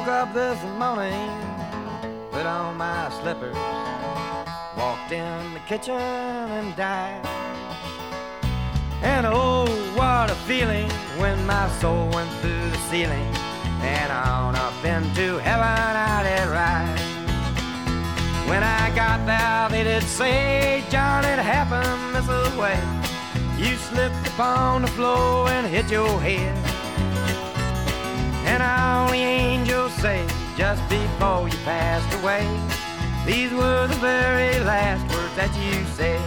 up this morning, put on my slippers, walked in the kitchen and died. And oh, what a feeling when my soul went through the ceiling and on up into heaven I did ride. When I got there they did say, John, it happened this way. You slipped upon the floor and hit your head. And all the angels say just before you passed away, these were the very last words that you said.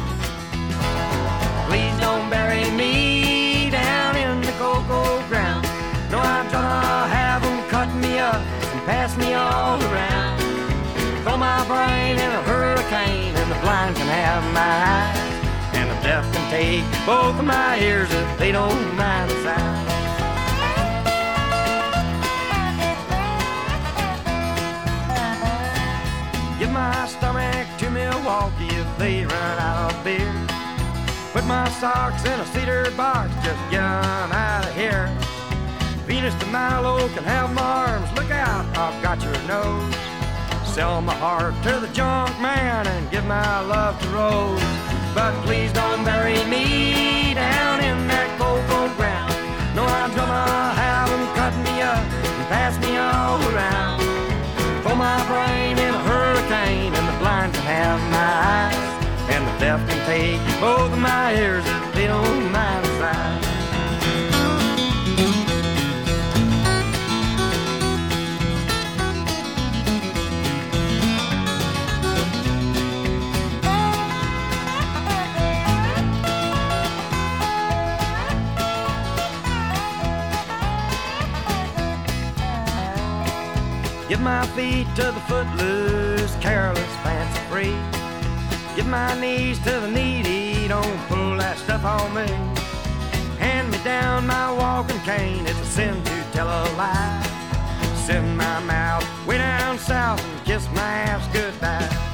Please don't bury me down in the cocoa ground. No, I'm gonna have them cut me up and pass me all around. Throw my brain in a hurricane and the blind can have my eyes, and the deaf can take both of my ears if they don't mind the sound. Give my stomach to Milwaukee if they run out of beer. Put my socks in a cedar box, just get 'em out of here. Venus de Milo can have my arms, look out, I've got your nose. Sell my heart to the junk man and give my love to Rose. But please don't bury me down in that cocoa ground. No, I'm gonna have them cut me up and pass me all around. Throw my brain in a hurricane and the blind can have my eyes, and the deaf can take both of my ears if they don't mind the size. Give my feet to the footloose, careless, fancy-free. Give my knees to the needy, don't pull that stuff on me. Hand me down my walking cane, it's a sin to tell a lie. Send my mouth way down south and kiss my ass goodbye.